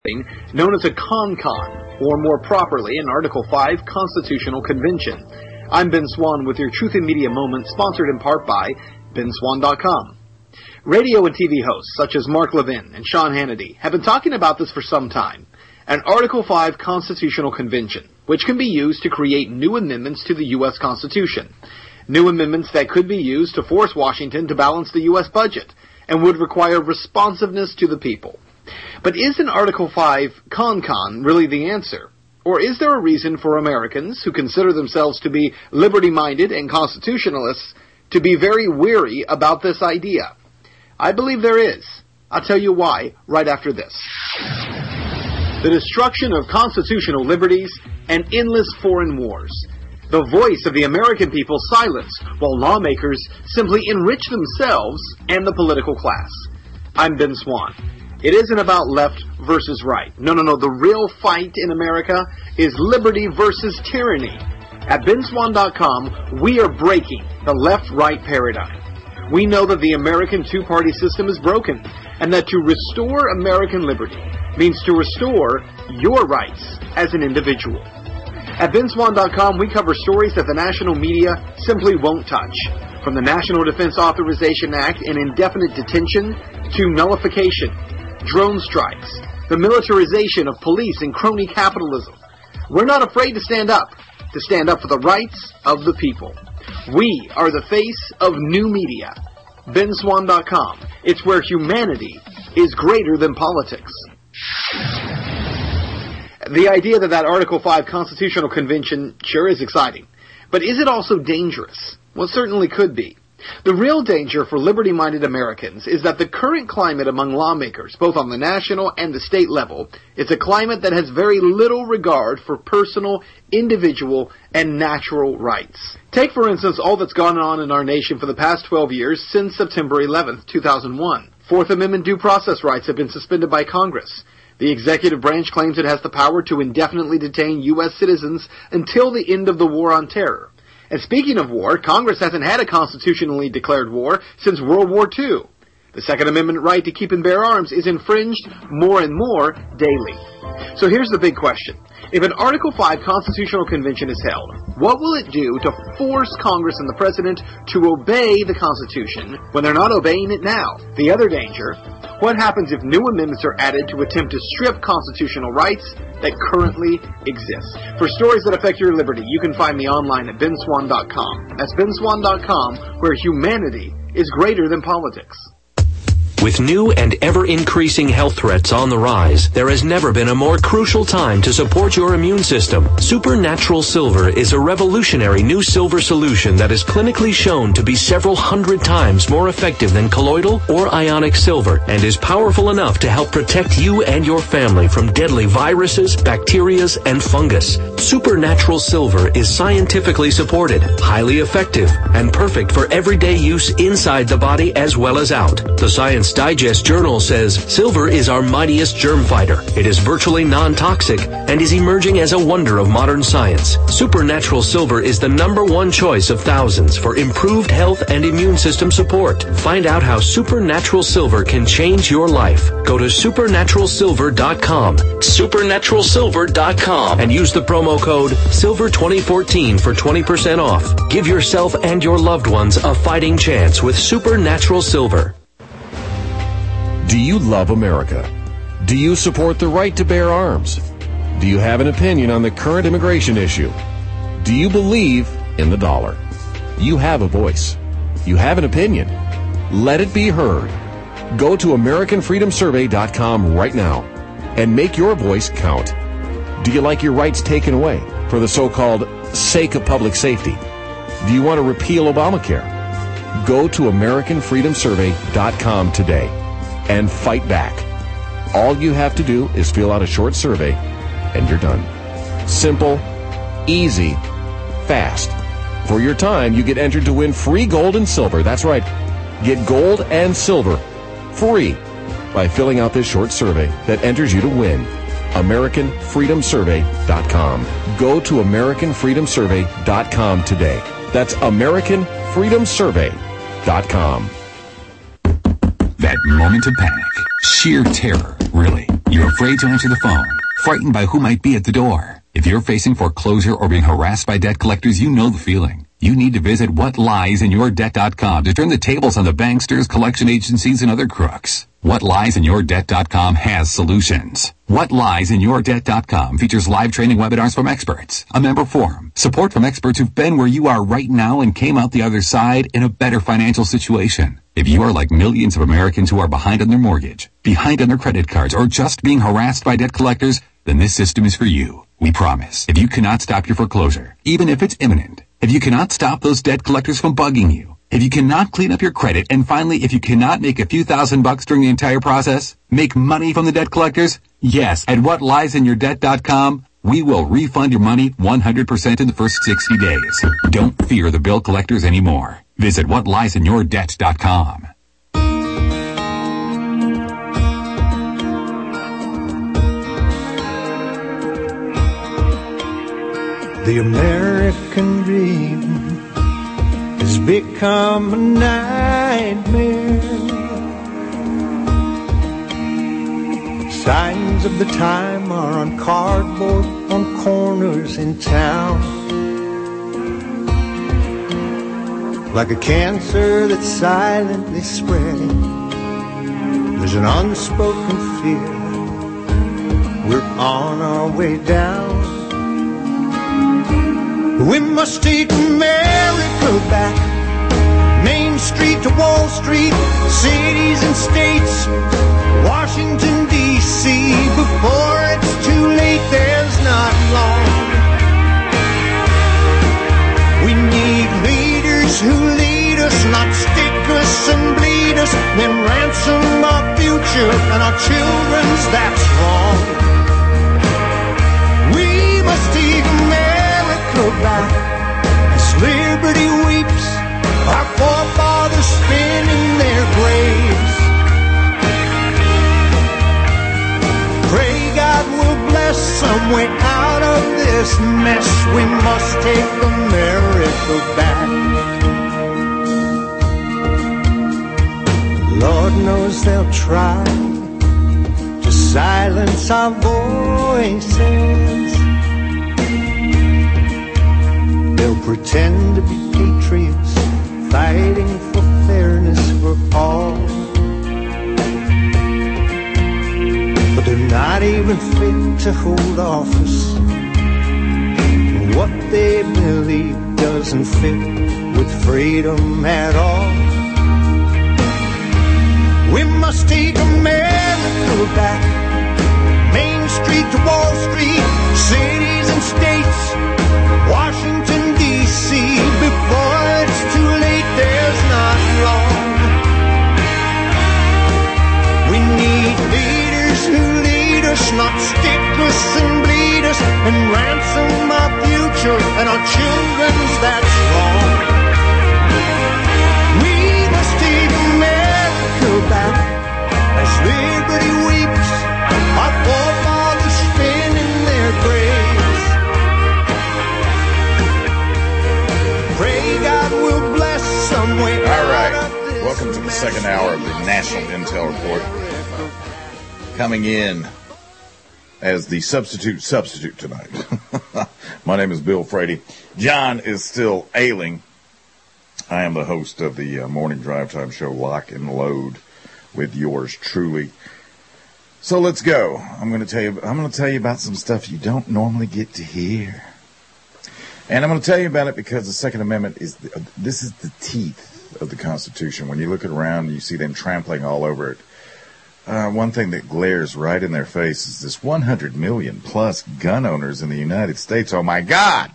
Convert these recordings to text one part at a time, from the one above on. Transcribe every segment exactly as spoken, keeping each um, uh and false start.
known as a CONCON, or more properly, an Article five Constitutional Convention. I'm Ben Swan with your Truth in Media Moment, sponsored in part by Ben Swan dot com. Radio and T V hosts such as Mark Levin and Sean Hannity have been talking about this for some time. An Article five Constitutional Convention, which can be used to create new amendments to the U S Constitution. New amendments that could be used to force Washington to balance the U S budget and would require responsiveness to the people. But is an Article five CONCON really the answer? Or is there a reason for Americans who consider themselves to be liberty-minded and constitutionalists to be very weary about this idea? I believe there is. I'll tell you why right after this. The destruction of constitutional liberties and endless foreign wars. The voice of the American people silenced while lawmakers simply enrich themselves and the political class. I'm Ben Swan. It isn't about left versus right. No, no, no. The real fight in America is liberty versus tyranny. At Ben Swan dot com, we are breaking the left-right paradigm. We know that the American two-party system is broken, and that to restore American liberty means to restore your rights as an individual. At Ben Swan dot com, we cover stories that the national media simply won't touch. From the National Defense Authorization Act and indefinite detention to nullification, drone strikes, the militarization of police and crony capitalism. We're not afraid to stand up, to stand up for the rights of the people. We are the face of new media. Ben Swan dot com. It's where humanity is greater than politics. The idea that that Article five Constitutional Convention sure is exciting. But is it also dangerous? Well, it certainly could be. The real danger for liberty-minded Americans is that the current climate among lawmakers, both on the national and the state level, is a climate that has very little regard for personal, individual, and natural rights. Take, for instance, all that's gone on in our nation for the past twelve years since September eleventh, two thousand one. Fourth Amendment due process rights have been suspended by Congress. The executive branch claims it has the power to indefinitely detain U S citizens until the end of the war on terror. And speaking of war, Congress hasn't had a constitutionally declared war since World War Two. The Second Amendment right to keep and bear arms is infringed more and more daily. So here's the big question. If an Article five Constitutional Convention is held, what will it do to force Congress and the President to obey the Constitution when they're not obeying it now? The other danger, what happens if new amendments are added to attempt to strip constitutional rights that currently exist? For stories that affect your liberty, you can find me online at Ben Swan dot com. That's Ben Swan dot com, where humanity is greater than politics. With new and ever-increasing health threats on the rise, there has never been a more crucial time to support your immune system. Supernatural Silver is a revolutionary new silver solution that is clinically shown to be several hundred times more effective than colloidal or ionic silver and is powerful enough to help protect you and your family from deadly viruses, bacteria, and fungus. Supernatural Silver is scientifically supported, highly effective, and perfect for everyday use inside the body as well as out. The Science Digest Journal says silver is our mightiest germ fighter. It is virtually non-toxic and is emerging as a wonder of modern science. Supernatural Silver is the number one choice of thousands for improved health and immune system support. Find out how Supernatural Silver can change your life. Go to supernatural silver dot com, supernatural silver dot com, and use the promo code silver twenty fourteen for twenty percent off. Give yourself and your loved ones a fighting chance with Supernatural Silver. Do you love America? Do you support the right to bear arms? Do you have an opinion on the current immigration issue? Do you believe in the dollar? You have a voice. You have an opinion. Let it be heard. Go to American Freedom Survey dot com right now and make your voice count. Do you like your rights taken away for the so-called sake of public safety? Do you want to repeal Obamacare? Go to American Freedom Survey dot com today and fight back. All you have to do is fill out a short survey and you're done. Simple, easy, fast. For your time, you get entered to win free gold and silver. That's right. Get gold and silver free by filling out this short survey that enters you to win. American Freedom Survey dot com. Go to American Freedom Survey dot com today. That's American Freedom Survey dot com. That moment of panic, sheer terror, really. You're afraid to answer the phone, frightened by who might be at the door. If you're facing foreclosure or being harassed by debt collectors, you know the feeling. You need to visit what lies in your debt dot com to turn the tables on the banksters, collection agencies, and other crooks. what lies in your debt dot com has solutions. what lies in your debt dot com features live training webinars from experts, a member forum, support from experts who've been where you are right now and came out the other side in a better financial situation. If you are like millions of Americans who are behind on their mortgage, behind on their credit cards, or just being harassed by debt collectors, then this system is for you. We promise. If you cannot stop your foreclosure, even if it's imminent, if you cannot stop those debt collectors from bugging you, if you cannot clean up your credit, and finally, if you cannot make a few thousand bucks during the entire process, make money from the debt collectors, yes, at what lies in your debt dot com, we will refund your money one hundred percent in the first sixty days. Don't fear the bill collectors anymore. Visit what lies in your debt dot com. The American dream has become a nightmare. Signs of the time are on cardboard on corners in town. Like a cancer that's silently spreading, there's an unspoken fear. We're on our way down. We must take America back, Main Street to Wall Street, cities and states, Washington, D C Before it's too late, there's not long. We need leaders who lead us, not stick us and bleed us, then ransom our future and our children's, that's wrong. We must take America back as liberty weeps, our forefathers spin in their graves. Pray God will bless some way out of this mess. We must take America back. Lord knows they'll try to silence our voices. They'll pretend to be patriots, fighting for fairness for all. But they're not even fit to hold office. What they believe doesn't fit with freedom at all. We must take America back, Main Street to Wall Street, cities and states, Washington, D C Before it's too late, there's not long. We need leaders who lead us, not stick us and bleed us, and ransom our future and our children's, that's wrong. We must take America back as liberty weeps, our forefathers spin in their graves. Pray God will bless some way. All right. Welcome to the second hour of the National Intel Report. Coming in as the substitute substitute tonight. My name is Bill Frady. John is still ailing. I am the host of the uh, morning drive time show, Lock and Load, with yours truly. So let's go. I'm going to tell you. I'm going to tell you about some stuff you don't normally get to hear. And I'm going to tell you about it because the Second Amendment is, the, uh, this is the teeth of the Constitution. When you look around and you see them trampling all over it, uh, one thing that glares right in their face is this one hundred million plus gun owners in the United States. Oh, my God.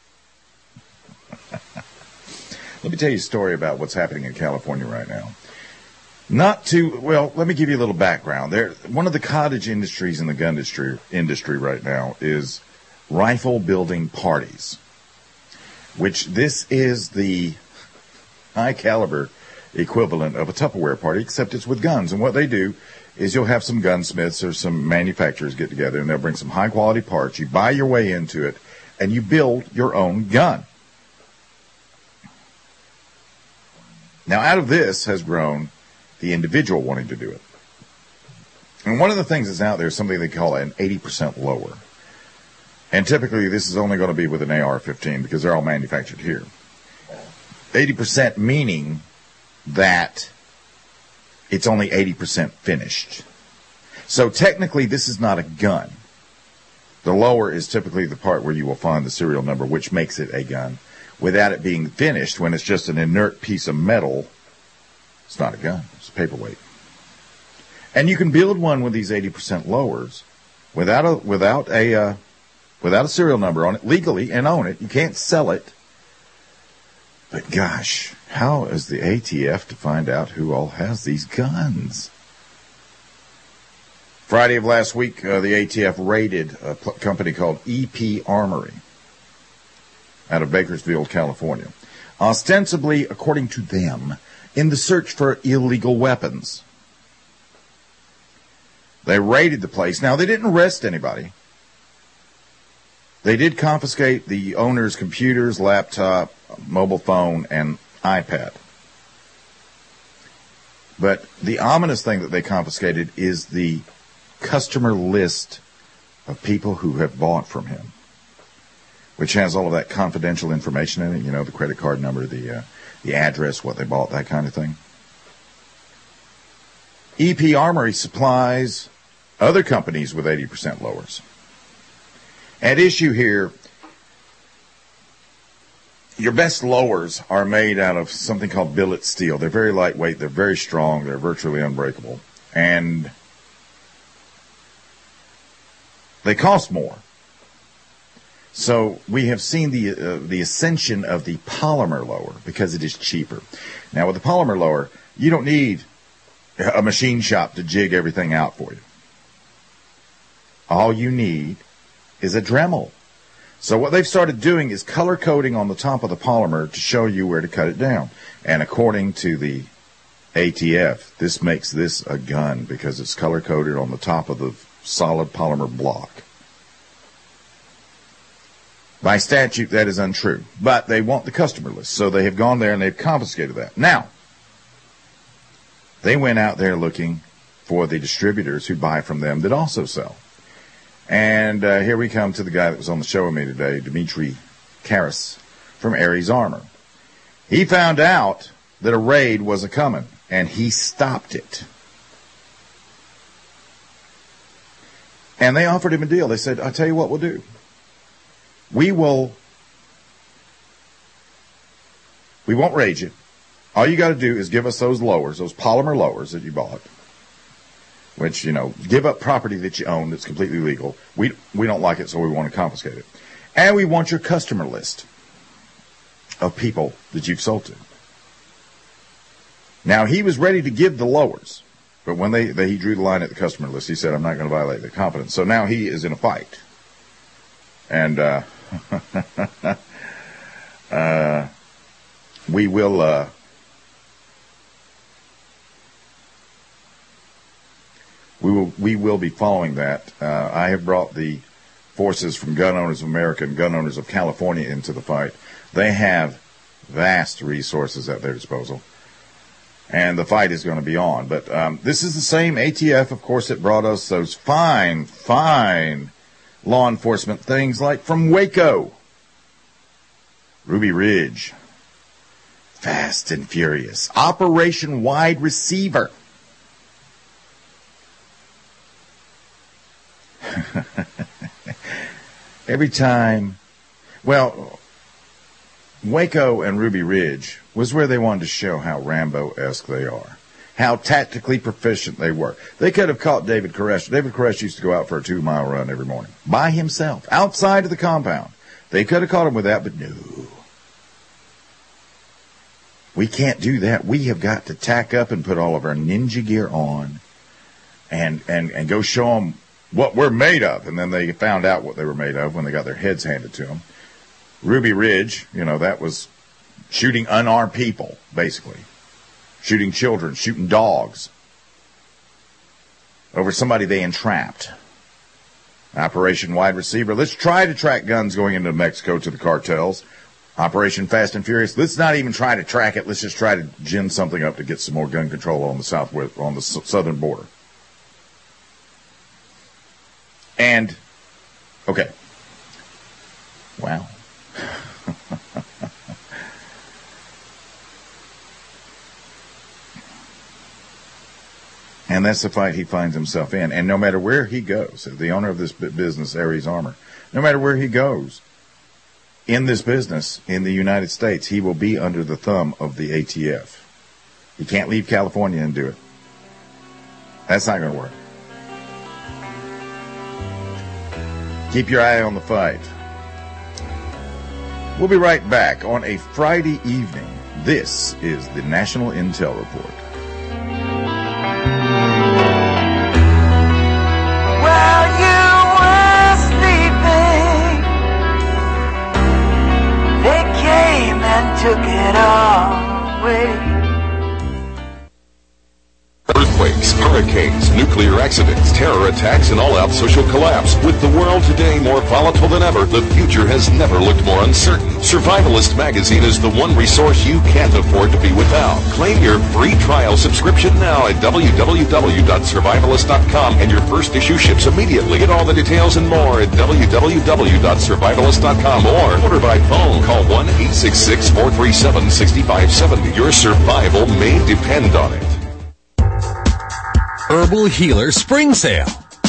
Let me tell you a story about what's happening in California right now. Not too, well, let me give you a little background. There, one of the cottage industries in the gun industry, industry right now is rifle building parties, which this is the high caliber equivalent of a Tupperware party, except it's with guns. And what they do is you'll have some gunsmiths or some manufacturers get together, and they'll bring some high quality parts. You buy your way into it, and you build your own gun. Now, out of this has grown the individual wanting to do it. And one of the things that's out there is something they call an eighty percent lower. And typically this is only going to be with an A R fifteen because they're all manufactured here. eighty percent meaning that it's only eighty percent finished. So technically this is not a gun. The lower is typically the part where you will find the serial number, which makes it a gun. Without it being finished, when it's just an inert piece of metal, it's not a gun. It's a paperweight. And you can build one with these eighty percent lowers without a without a uh, without a serial number on it legally and own it. You can't sell it. But gosh, how is the A T F to find out who all has these guns? Friday of last week, uh, the A T F raided a p- company called E P Armory out of Bakersfield, California, ostensibly, according to them, in the search for illegal weapons. They raided the place. Now, they didn't arrest anybody. They did confiscate the owner's computers, laptop, mobile phone, and iPad. But the ominous thing that they confiscated is the customer list of people who have bought from him, which has all of that confidential information in it, you know, the credit card number, the uh, the address, what they bought, that kind of thing. E P Armory supplies other companies with eighty percent lowers. At issue here, your best lowers are made out of something called billet steel. They're very lightweight, they're very strong, they're virtually unbreakable, and they cost more. So we have seen the uh, the ascension of the polymer lower because it is cheaper. Now with the polymer lower, you don't need a machine shop to jig everything out for you. All you need is a Dremel. So what they've started doing is color coding on the top of the polymer to show you where to cut it down. And according to the A T F, this makes this a gun because it's color coded on the top of the solid polymer block. By statute, that is untrue. But they want the customer list, so they have gone there and they've confiscated that. Now, they went out there looking for the distributors who buy from them that also sell. And uh, here we come to the guy that was on the show with me today, Dimitri Karas from Aries Armor. He found out that a raid was a-coming, and he stopped it. And they offered him a deal. They said, I'll tell you what we'll do. We will, we won't raid you. All you got to do is give us those lowers, those polymer lowers that you bought, which, you know, give up property that you own that's completely legal. We we don't like it, so we want to confiscate it. And we want your customer list of people that you've sold to. Now, he was ready to give the lowers, but when they, they he drew the line at the customer list, he said, I'm not going to violate their confidence. So now he is in a fight. And uh, uh, we will... Uh, We will we will be following that. Uh, I have brought the forces from Gun Owners of America and Gun Owners of California into the fight. They have vast resources at their disposal, and the fight is going to be on. But um, this is the same A T F, of course, that brought us those fine, fine law enforcement things like from Waco, Ruby Ridge, Fast and Furious, Operation Wide Receiver. Every time, well, Waco and Ruby Ridge was where they wanted to show how Rambo-esque they are, how tactically proficient they were. They could have caught David Koresh. David Koresh used to go out for a two-mile run every morning by himself, outside of the compound. They could have caught him with that, but no. We can't do that. We have got to tack up and put all of our ninja gear on and, and, and go show them what we're made of. And then they found out what they were made of when they got their heads handed to them. Ruby Ridge, you know, that was shooting unarmed people, basically. Shooting children, shooting dogs over somebody they entrapped. Operation Wide Receiver. Let's try to track guns going into Mexico to the cartels. Operation Fast and Furious. Let's not even try to track it. Let's just try to gin something up to get some more gun control on the southwest, on the southern border. Okay. Wow. And that's the fight he finds himself in. And no matter where he goes, the owner of this business, Aries Armor, no matter where he goes in this business in the United States, he will be under the thumb of the A T F. He can't leave California and do it. That's not going to work. Keep your eye on the fight. We'll be right back on a Friday evening. This is the National Intel Report. While you were sleeping, they came and took it away. Earthquakes, hurricanes, nuclear accidents, terror attacks, and all-out social collapse. With the world today more volatile than ever, the future has never looked more uncertain. Survivalist Magazine is the one resource you can't afford to be without. Claim your free trial subscription now at w w w dot survivalist dot com, and your first issue ships immediately. Get all the details and more at w w w dot survivalist dot com or order by phone. Call one eight six six, four three seven, six five seven zero. Your survival may depend on it. Herbal Healer Spring Sale.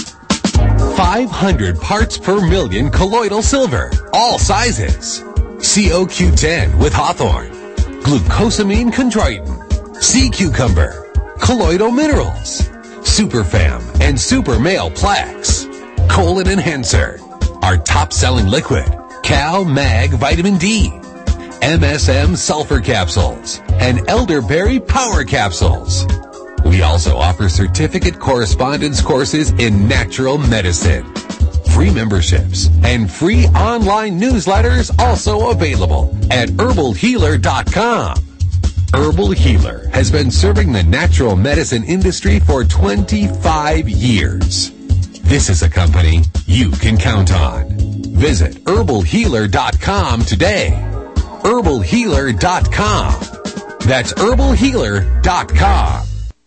five hundred parts per million colloidal silver, all sizes. C O Q ten with hawthorn, glucosamine chondroitin, sea cucumber, colloidal minerals, superfam and super male plaques, colon enhancer, our top-selling liquid, Cal Mag Vitamin D, M S M sulfur capsules, and elderberry power capsules. We also offer certificate correspondence courses in natural medicine. Free memberships and free online newsletters also available at herbal healer dot com. Herbal Healer has been serving the natural medicine industry for twenty-five years. This is a company you can count on. Visit herbal healer dot com today. herbal healer dot com. That's herbal healer dot com.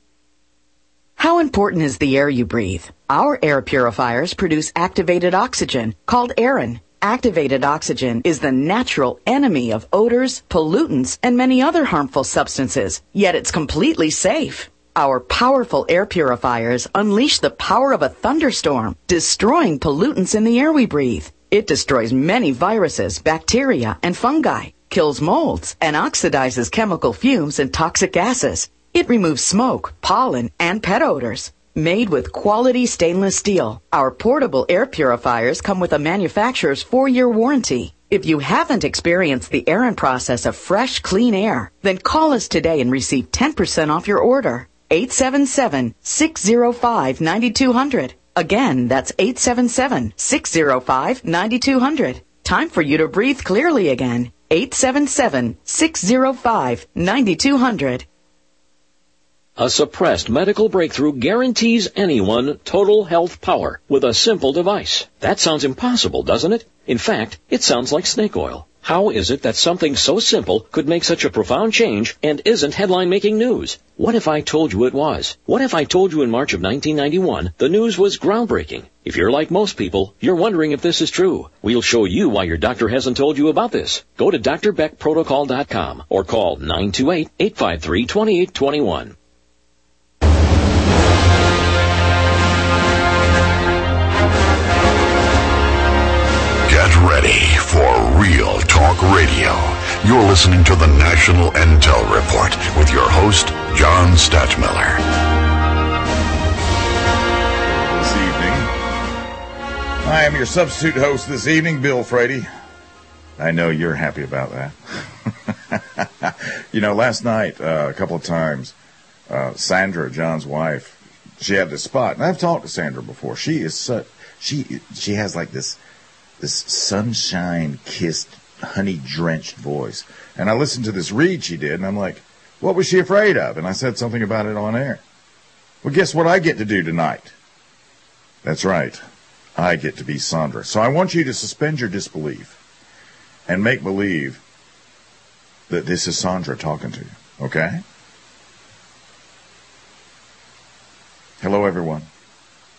How important is the air you breathe? Our air purifiers produce activated oxygen, called Aerin. Activated oxygen is the natural enemy of odors, pollutants, and many other harmful substances, yet it's completely safe. Our powerful air purifiers unleash the power of a thunderstorm, destroying pollutants in the air we breathe. It destroys many viruses, bacteria, and fungi, kills molds, and oxidizes chemical fumes and toxic gases. It removes smoke, pollen, and pet odors. Made with quality stainless steel, our portable air purifiers come with a manufacturer's four-year warranty. If you haven't experienced the Aerin process of fresh, clean air, then call us today and receive ten percent off your order. eight seven seven, six zero five, nine two zero zero. Again, that's eight seven seven, six zero five, nine two zero zero. Time for you to breathe clearly again. eight seven seven, six zero five, nine two zero zero. A suppressed medical breakthrough guarantees anyone total health power with a simple device. That sounds impossible, doesn't it? In fact, it sounds like snake oil. How is it that something so simple could make such a profound change and isn't headline-making news? What if I told you it was? What if I told you in March of nineteen ninety-one the news was groundbreaking? If you're like most people, you're wondering if this is true. We'll show you why your doctor hasn't told you about this. Go to D R Beck Protocol dot com or call nine two eight, eight five three, two eight two one. Get ready for Real Talk Radio. You're listening to the National Intel Report with your host, John Stadtmiller. This evening, I am your substitute host this evening, Bill Frady. I know you're happy about that. You know, last night, uh, a couple of times, uh, Sandra, John's wife, she had this spot. And I've talked to Sandra before. She is such, she, she has like this, this sunshine-kissed, honey-drenched voice. And I listened to this read she did, and I'm like, what was she afraid of? And I said something about it on air. Well, guess what I get to do tonight? That's right. I get to be Sandra. So I want you to suspend your disbelief and make believe that this is Sandra talking to you, okay? Hello, everyone.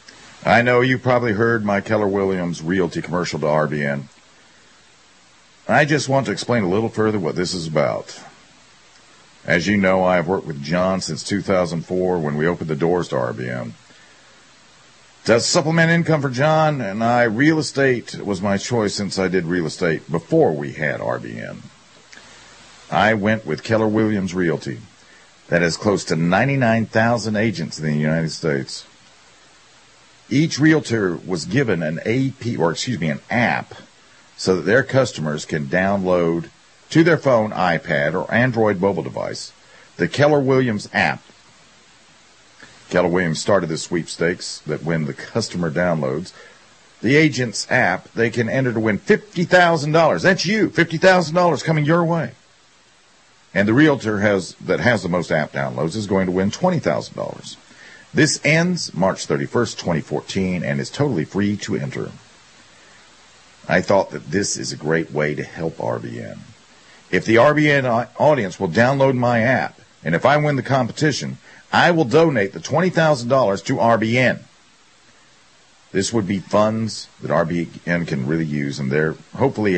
I know you probably heard my Keller Williams Realty commercial to R B N. I just want to explain a little further what this is about. As you know, I have worked with John since two thousand four when we opened the doors to R B N. To supplement income for John and I, real estate was my choice since I did real estate before we had R B N. I went with Keller Williams Realty. That has close to ninety-nine thousand agents in the United States. Each realtor was given an A P, or excuse me, an app, so that their customers can download to their phone, iPad, or Android mobile device the Keller Williams app. Keller Williams started this sweepstakes that when the customer downloads the agent's app, they can enter to win fifty thousand dollars. That's you, fifty thousand dollars coming your way. And the realtor has that has the most app downloads is going to win twenty thousand dollars. This ends March thirty-first, twenty fourteen, and is totally free to enter. I thought that this is a great way to help R B N. If the R B N audience will download my app, and if I win the competition, I will donate the twenty thousand dollars to R B N. This would be funds that R B N can really use, and they're hopefully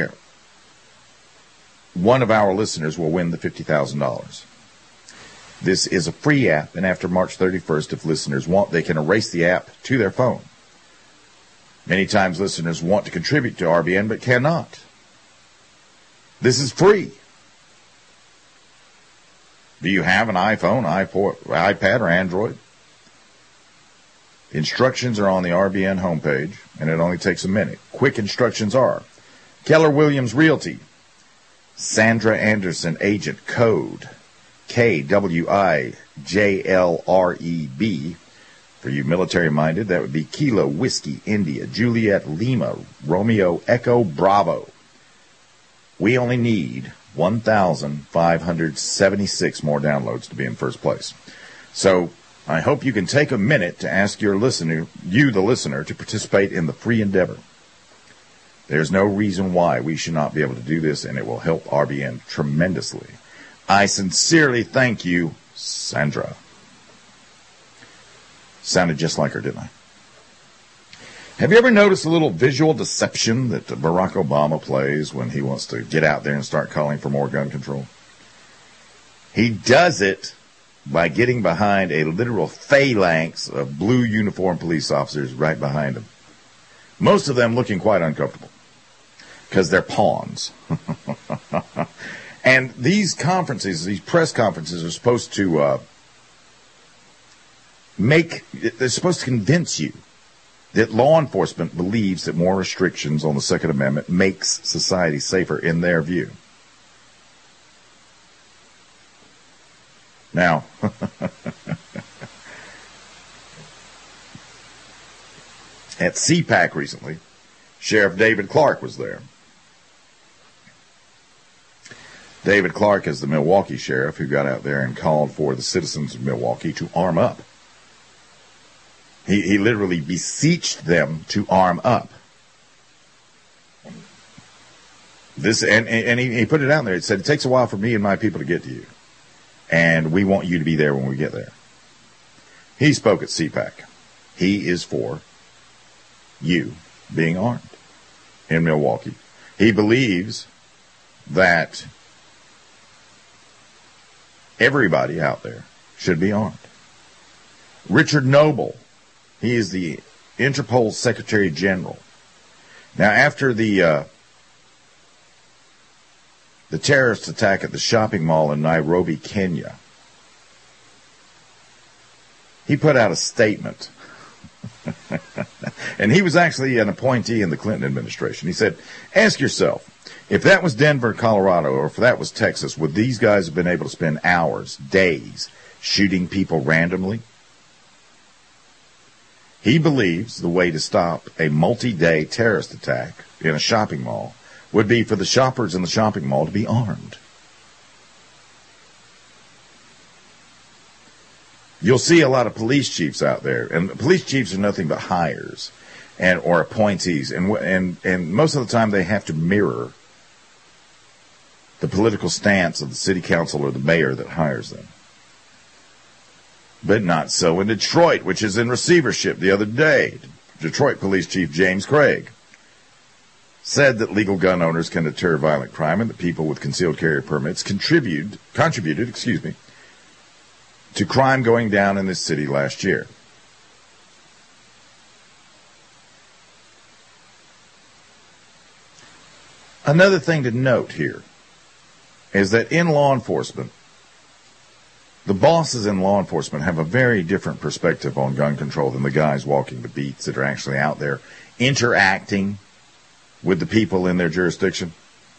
one of our listeners will win the fifty thousand dollars. This is a free app, and after March thirty-first, if listeners want, they can erase the app to their phone. Many times listeners want to contribute to R B N but cannot. This is free. Do you have an iPhone, iPad, or Android? The instructions are on the R B N homepage, and it only takes a minute. Quick instructions are: Keller Williams Realty, Sandra Anderson agent code K W I J L R E B. For you military-minded, that would be Kilo Whiskey India Juliet Lima Romeo Echo Bravo. We only need one thousand five hundred seventy-six more downloads to be in first place. So I hope you can take a minute to ask your listener, you the listener, to participate in the free endeavor. There's no reason why we should not be able to do this, and it will help R B N tremendously. I sincerely thank you, Sandra. Sounded just like her, didn't I? Have you ever noticed a little visual deception that Barack Obama plays when he wants to get out there and start calling for more gun control? He does it by getting behind a literal phalanx of blue uniformed police officers right behind him. Most of them looking quite uncomfortable because they're pawns. And these conferences, these press conferences are supposed to uh, make, they're supposed to convince you that law enforcement believes that more restrictions on the Second Amendment makes society safer in their view. Now, at C PAC recently, Sheriff David Clark was there. David Clark is the Milwaukee sheriff who got out there and called for the citizens of Milwaukee to arm up. He, he literally beseeched them to arm up. This and, and he, he put it out there. He said, it takes a while for me and my people to get to you, and we want you to be there when we get there. He spoke at C PAC. He is for you being armed in Milwaukee. He believes that everybody out there should be armed. Richard Noble, he is the Interpol Secretary General. Now, after the uh, the terrorist attack at the shopping mall in Nairobi, Kenya, he put out a statement. And he was actually an appointee in the Clinton administration. He said, ask yourself, if that was Denver, Colorado, or if that was Texas, would these guys have been able to spend hours, days, shooting people randomly? He believes the way to stop a multi-day terrorist attack in a shopping mall would be for the shoppers in the shopping mall to be armed. You'll see a lot of police chiefs out there, and police chiefs are nothing but hires and or appointees, and and and most of the time they have to mirror the political stance of the city council or the mayor that hires them. But not so in Detroit, which is in receivership the other day. Detroit Police Chief James Craig said that legal gun owners can deter violent crime and that people with concealed carry permits contribute, contributed, excuse me, to crime going down in this city last year. Another thing to note here is that in law enforcement, the bosses in law enforcement have a very different perspective on gun control than the guys walking the beats that are actually out there interacting with the people in their jurisdiction.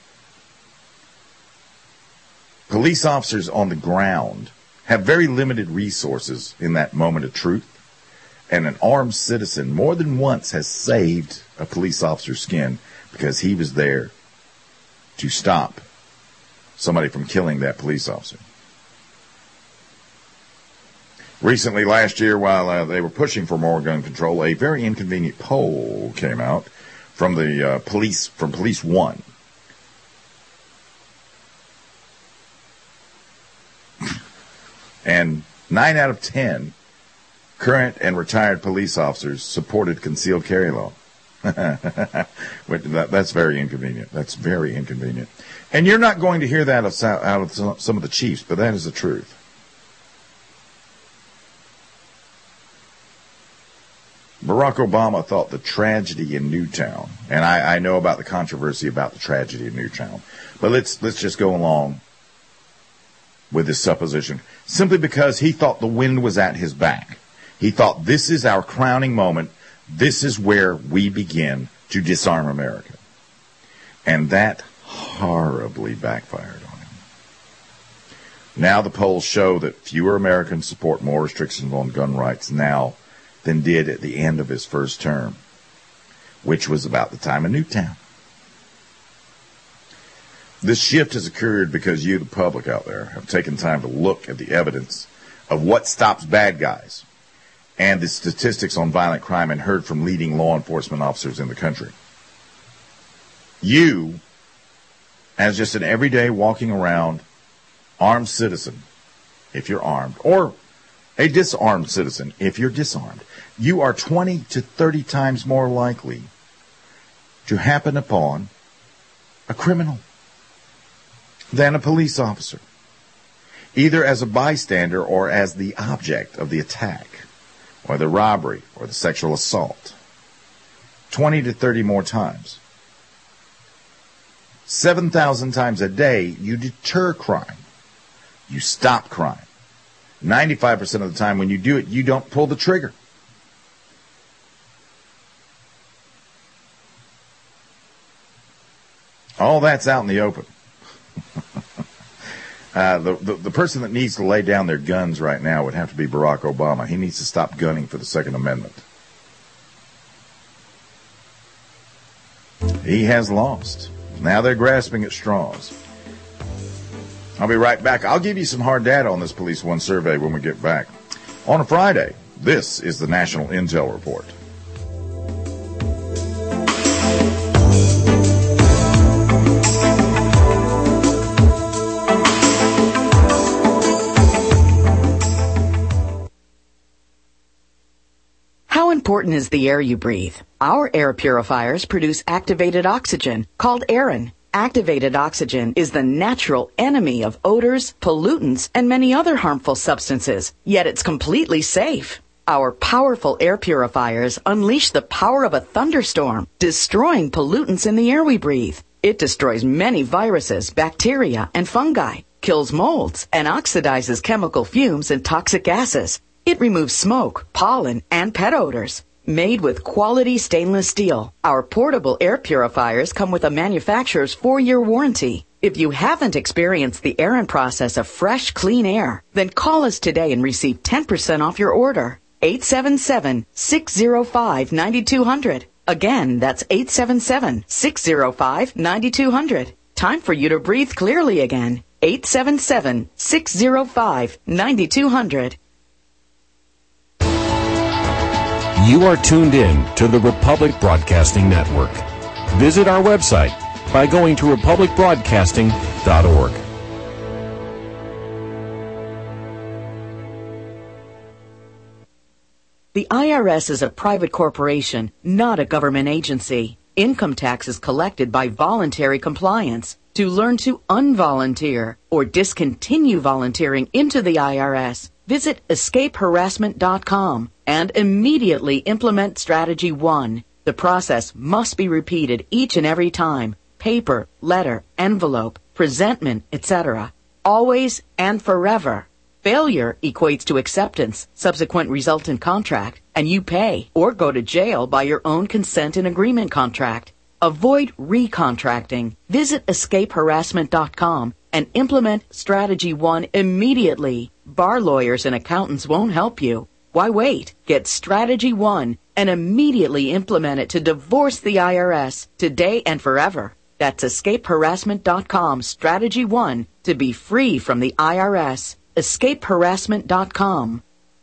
Police officers on the ground have very limited resources in that moment of truth, and an armed citizen more than once has saved a police officer's skin because he was there to stop somebody from killing that police officer. Recently, last year, while uh, they were pushing for more gun control, a very inconvenient poll came out from the uh, police, from Police One. And nine out of ten current and retired police officers supported concealed carry law. that, that's very inconvenient. That's very inconvenient. And you're not going to hear that out of some of the chiefs, but that is the truth. Barack Obama thought the tragedy in Newtown, and I, I know about the controversy about the tragedy in Newtown, but let's let's just go along with this supposition, simply because he thought the wind was at his back. He thought, this is our crowning moment. This is where we begin to disarm America. And that horribly backfired on him. Now the polls show that fewer Americans support more restrictions on gun rights now than did at the end of his first term, which was about the time of Newtown. This shift has occurred because you, the public out there, have taken time to look at the evidence of what stops bad guys and the statistics on violent crime and heard from leading law enforcement officers in the country. You, as just an everyday walking around armed citizen, if you're armed, or a disarmed citizen, if you're disarmed, you are twenty to thirty times more likely to happen upon a criminal than a police officer, either as a bystander or as the object of the attack, or the robbery, or the sexual assault. twenty to thirty more times. seven thousand times a day, you deter crime. You stop crime. ninety-five percent of the time when you do it, you don't pull the trigger. All that's out in the open. uh, the, the, the person that needs to lay down their guns right now would have to be Barack Obama. He needs to stop gunning for the Second Amendment. He has lost. Now they're grasping at straws. I'll be right back. I'll give you some hard data on this Police One survey when we get back. On a Friday, this is the National Intel Report. How important is the air you breathe? Our air purifiers produce activated oxygen, called Aerin. Activated oxygen is the natural enemy of odors, pollutants, and many other harmful substances, yet it's completely safe. Our powerful air purifiers unleash the power of a thunderstorm, destroying pollutants in the air we breathe. It destroys many viruses, bacteria, and fungi, kills molds, and oxidizes chemical fumes and toxic gases. It removes smoke, pollen, and pet odors. Made with quality stainless steel, our portable air purifiers come with a manufacturer's four-year warranty. If you haven't experienced the Aerin process of fresh, clean air, then call us today and receive ten percent off your order. eight seven seven, six zero five, nine two zero zero. Again, that's eight seven seven, six zero five, nine two zero zero. Time for you to breathe clearly again. eight seven seven, six zero five, nine two zero zero. You are tuned in to the Republic Broadcasting Network. Visit our website by going to republic broadcasting dot org. The I R S is a private corporation, not a government agency. Income tax is collected by voluntary compliance. To learn to unvolunteer or discontinue volunteering into the I R S, visit escape harassment dot com and immediately implement Strategy one. The process must be repeated each and every time. Paper, letter, envelope, presentment, et cetera. Always and forever. Failure equates to acceptance, subsequent resultant contract, and you pay or go to jail by your own consent and agreement contract. Avoid recontracting. Visit escape harassment dot com and implement Strategy one immediately. Bar lawyers and accountants won't help you. Why wait? Get Strategy one and immediately implement it to divorce the I R S today and forever. That's escape harassment dot com Strategy one to be free from the I R S. escape harassment dot com.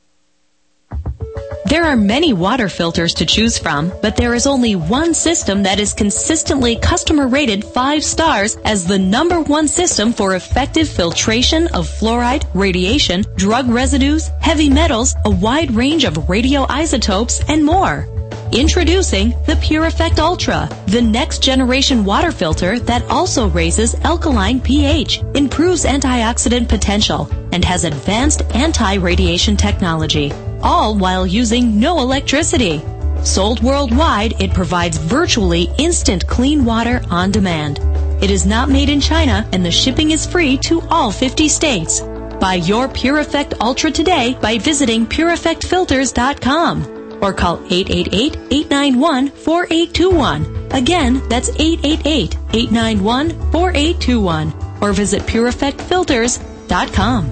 There are many water filters to choose from, but there is only one system that is consistently customer rated five stars as the number one system for effective filtration of fluoride, radiation, drug residues, heavy metals, a wide range of radioisotopes, and more. Introducing the Pure Effect Ultra, the next generation water filter that also raises alkaline pH, improves antioxidant potential, and has advanced anti-radiation technology, all while using no electricity. Sold worldwide, it provides virtually instant clean water on demand. It is not made in China, and the shipping is free to all fifty states. Buy your Pure Effect Ultra today by visiting pure effect filters dot com. Or call eight eight eight, eight nine one, four eight two one. Again, that's eight eight eight, eight nine one, four eight two one. Or visit pure effect filters dot com.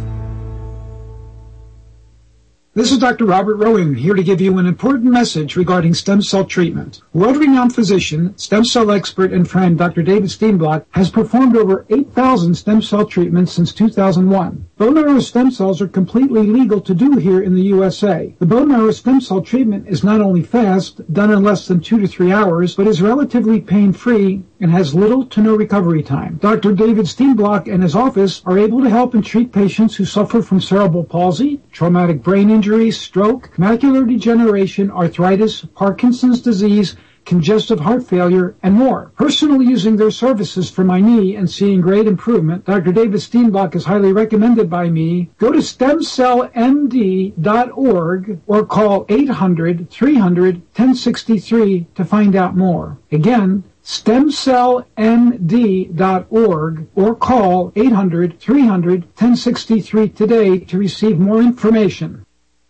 This is Doctor Robert Rowan, here to give you an important message regarding stem cell treatment. World-renowned physician, stem cell expert, and friend Doctor David Steenblock has performed over eight thousand stem cell treatments since two thousand one. Bone marrow stem cells are completely legal to do here in the U S A. The bone marrow stem cell treatment is not only fast, done in less than two to three hours, but is relatively pain-free and has little to no recovery time. Doctor David Steenblock and his office are able to help and treat patients who suffer from cerebral palsy, traumatic brain injury, stroke, macular degeneration, arthritis, Parkinson's disease, congestive heart failure, and more. Personally using their services for my knee and seeing great improvement, Doctor David Steenblock is highly recommended by me. Go to stem cell m d dot org or call eight hundred, three hundred, ten sixty-three to find out more. Again, stem cell m d dot org or call eight hundred, three hundred, ten sixty-three today to receive more information.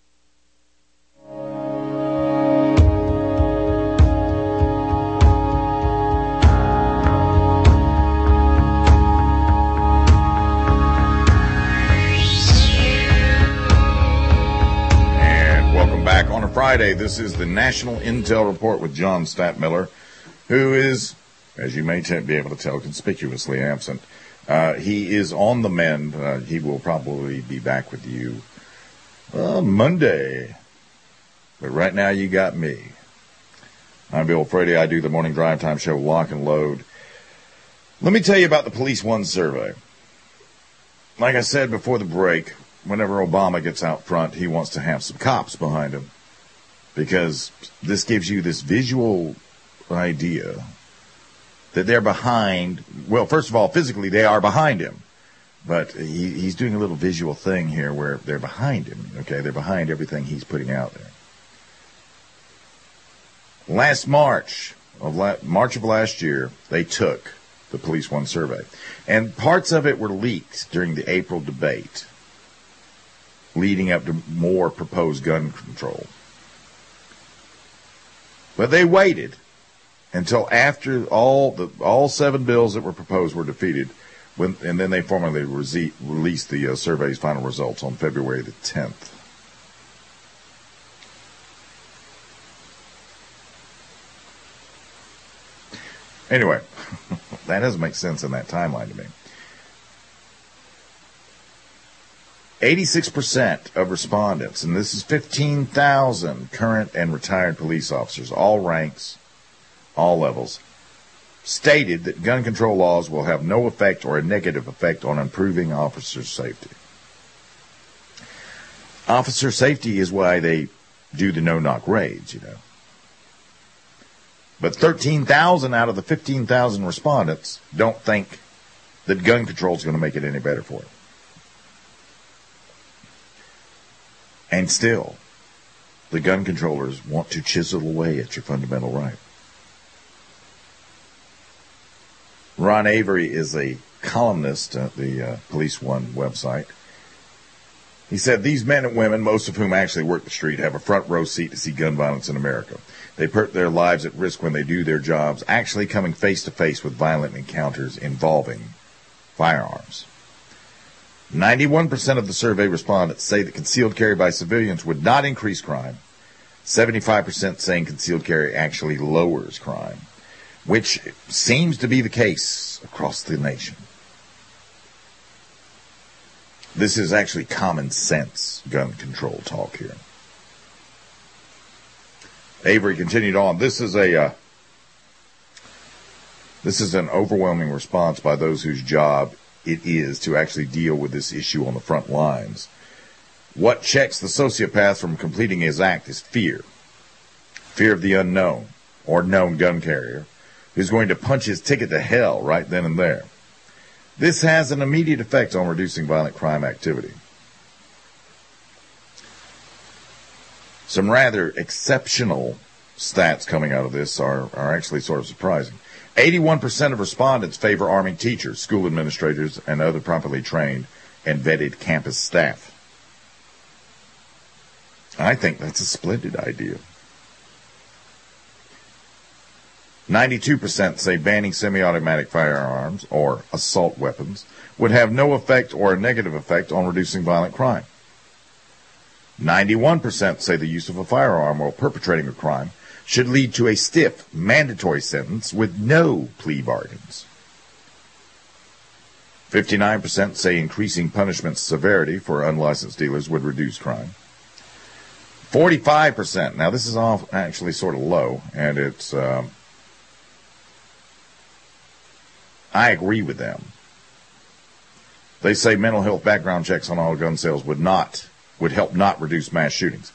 Friday, this is the National Intel Report with John Stadtmiller, who is, as you may t- be able to tell, conspicuously absent. Uh, he is on the mend. Uh, he will probably be back with you uh, Monday. But right now, you got me. I'm Bill Frady. I do the morning drive time show, Lock and Load. Let me tell you about the Police One survey. Like I said before the break, whenever Obama gets out front, he wants to have some cops behind him, because this gives you this visual idea that they're behind. Well, first of all, physically they are behind him, but he, he's doing a little visual thing here where they're behind him. Okay, they're behind everything he's putting out there. Last March of la- March of last year, they took the Police One survey, and parts of it were leaked during the April debate, leading up to more proposed gun control. But they waited until after all the all seven bills that were proposed were defeated, when, and then they formally rese- released the uh, survey's final results on February the tenth. Anyway, that doesn't make sense in that timeline to me. eighty-six percent of respondents, and this is fifteen thousand current and retired police officers, all ranks, all levels, stated that gun control laws will have no effect or a negative effect on improving officer safety. Officer safety is why they do the no-knock raids, you know. But thirteen thousand out of the fifteen thousand respondents don't think that gun control is going to make it any better for it. And still, the gun controllers want to chisel away at your fundamental right. Ron Avery is a columnist at the uh, Police One website. He said, these men and women, most of whom actually work the street, have a front row seat to see gun violence in America. They put their lives at risk when they do their jobs, actually coming face to face with violent encounters involving firearms. ninety-one percent of the survey respondents say that concealed carry by civilians would not increase crime. seventy-five percent saying concealed carry actually lowers crime, which seems to be the case across the nation. This is actually common sense gun control talk here. Avery continued on. This is a uh, this is an overwhelming response by those whose job it is to actually deal with this issue on the front lines. What checks the sociopath from completing his act is fear. Fear of the unknown or known gun carrier who's going to punch his ticket to hell right then and there. This has an immediate effect on reducing violent crime activity. Some rather exceptional stats coming out of this are, are actually sort of surprising. eighty-one percent of respondents favor arming teachers, school administrators, and other properly trained and vetted campus staff. I think that's a splendid idea. ninety-two percent say banning semi-automatic firearms or assault weapons would have no effect or a negative effect on reducing violent crime. ninety-one percent say the use of a firearm while perpetrating a crime should lead to a stiff, mandatory sentence with no plea bargains. fifty-nine percent say increasing punishment severity for unlicensed dealers would reduce crime. forty-five percent, now this is all actually sort of low, and it's... Um, I agree with them. They say mental health background checks on all gun sales would not, would help not reduce mass shootings.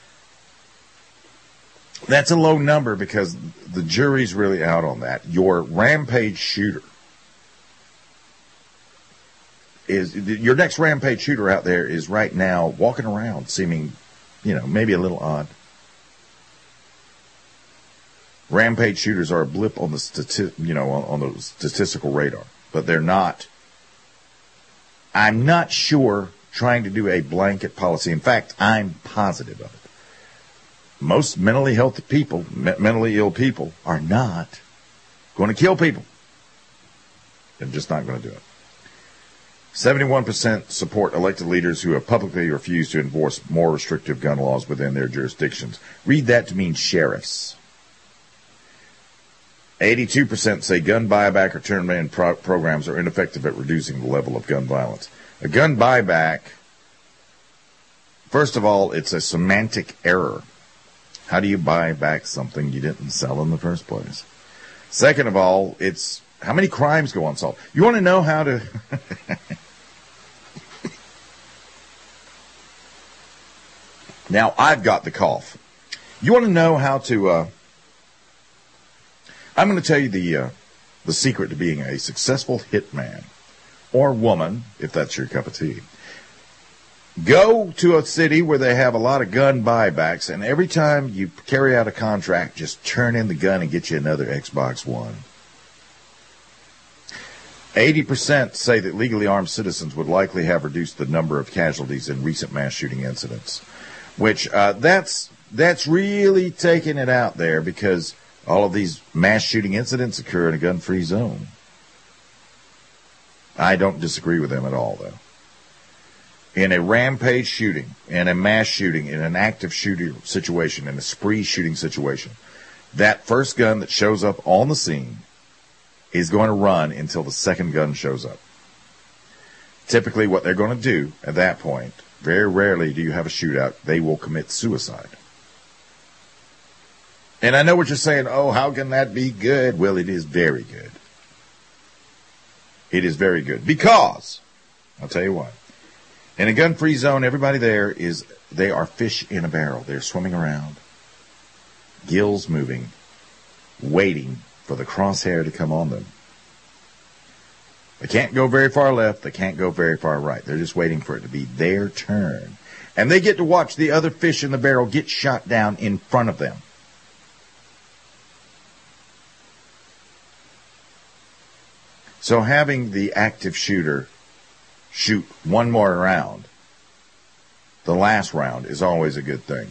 That's a low number because the jury's really out on that. Your rampage shooter is, your next rampage shooter out there is right now walking around seeming, you know, maybe a little odd. Rampage shooters are a blip on the stati- you know, on, on the statistical radar, but they're not. I'm not sure trying to do a blanket policy. In fact, I'm positive of it. Most mentally healthy people, me- mentally ill people, are not going to kill people. They're just not going to do it. seventy-one percent support elected leaders who have publicly refused to enforce more restrictive gun laws within their jurisdictions. Read that to mean sheriffs. eighty-two percent say gun buyback or turn-in pro- programs are ineffective at reducing the level of gun violence. A gun buyback, first of all, it's a semantic error. How do you buy back something you didn't sell in the first place? Second of all, it's how many crimes go unsolved. You want to know how to... Now, I've got the cough. You want to know how to... Uh, I'm going to tell you the uh, the secret to being a successful hitman or woman, if that's your cup of tea. Go to a city where they have a lot of gun buybacks, and every time you carry out a contract, just turn in the gun and get you another Xbox One. eighty percent say that legally armed citizens would likely have reduced the number of casualties in recent mass shooting incidents, which uh, that's that's really taking it out there because all of these mass shooting incidents occur in a gun-free zone. I don't disagree with them at all, though. In a rampage shooting, in a mass shooting, in an active shooting situation, in a spree shooting situation, that first gun that shows up on the scene is going to run until the second gun shows up. Typically, what they're going to do at that point, very rarely do you have a shootout, they will commit suicide. And I know what you're saying, oh, how can that be good? Well, it is very good. It is very good. Because, I'll tell you what, In a gun-free zone, everybody there is, they are fish in a barrel. They're swimming around, gills moving, waiting for the crosshair to come on them. They can't go very far left. They can't go very far right. They're just waiting for it to be their turn. And they get to watch the other fish in the barrel get shot down in front of them. So having the active shooter shoot one more round, the last round, is always a good thing.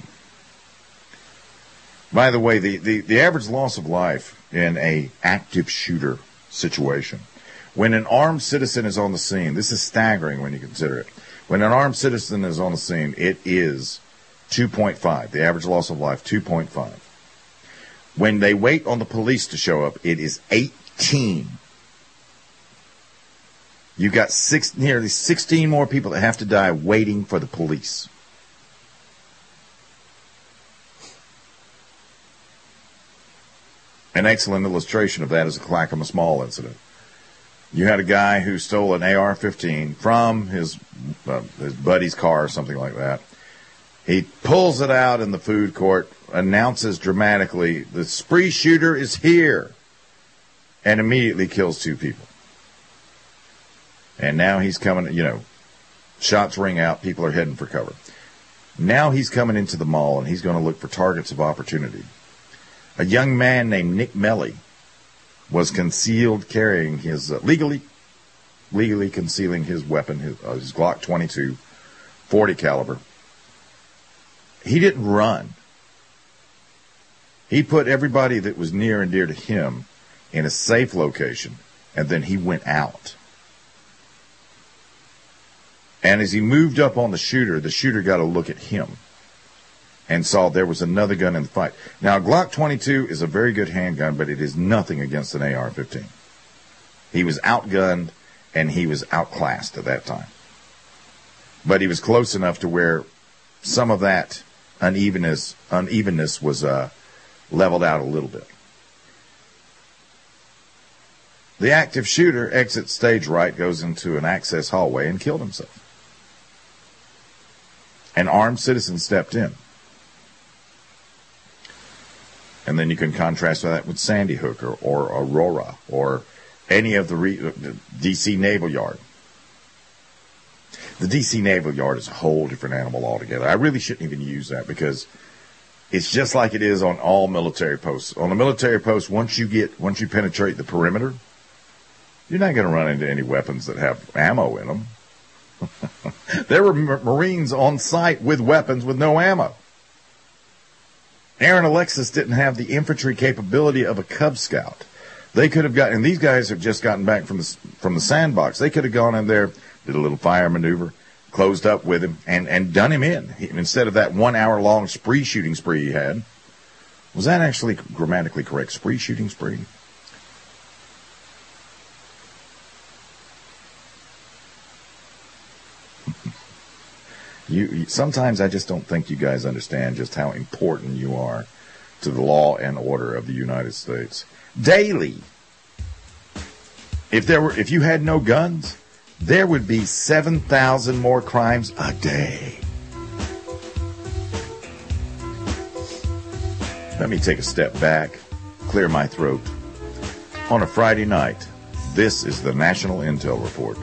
By the way, the, the, the average loss of life in a active shooter situation, when an armed citizen is on the scene, this is staggering when you consider it. When an armed citizen is on the scene, it is two point five. The average loss of life, two point five. When they wait on the police to show up, it is eighteen. You've got six, nearly sixteen more people that have to die waiting for the police. An excellent illustration of that is the Clackamas Mall incident. You had a guy who stole an A R fifteen from his, uh, his buddy's car or something like that. He pulls it out in the food court, announces dramatically, the spree shooter is here, and immediately kills two people. And now he's coming, you know, shots ring out, people are heading for cover. Now he's coming into the mall, and he's going to look for targets of opportunity. A young man named Nick Melly was concealed carrying his, uh, legally, legally concealing his weapon, his, uh, his Glock twenty-two, forty caliber. He didn't run. He put everybody that was near and dear to him in a safe location, and then he went out. And as he moved up on the shooter, the shooter got a look at him and saw there was another gun in the fight. Now, a Glock twenty-two is a very good handgun, but it is nothing against an A R fifteen. He was outgunned, and he was outclassed at that time. But he was close enough to where some of that unevenness, unevenness was uh, leveled out a little bit. The active shooter exits stage right, goes into an access hallway, and killed himself. An armed citizen stepped in. And then you can contrast that with Sandy Hook or, or Aurora or any of the, re, the D C Naval Yard. The D C Naval Yard is a whole different animal altogether. I really shouldn't even use that because it's just like it is on all military posts. On a military post, once you get, once you penetrate the perimeter, you're not going to run into any weapons that have ammo in them. There were Marines on site with weapons with no ammo. Aaron Alexis didn't have the infantry capability of a Cub Scout. They could have gotten, and these guys have just gotten back from the, from the sandbox. They could have gone in there, did a little fire maneuver, closed up with him, and, and done him in. He, instead of that one-hour-long spree shooting spree he had. Was that actually grammatically correct? Spree shooting spree? You, you, sometimes I just don't think you guys understand just how important you are to the law and order of the United States. Daily, if there were, if you had no guns, there would be seven thousand more crimes a day. Let me take a step back, clear my throat. On a Friday night, this is the National Intel Report.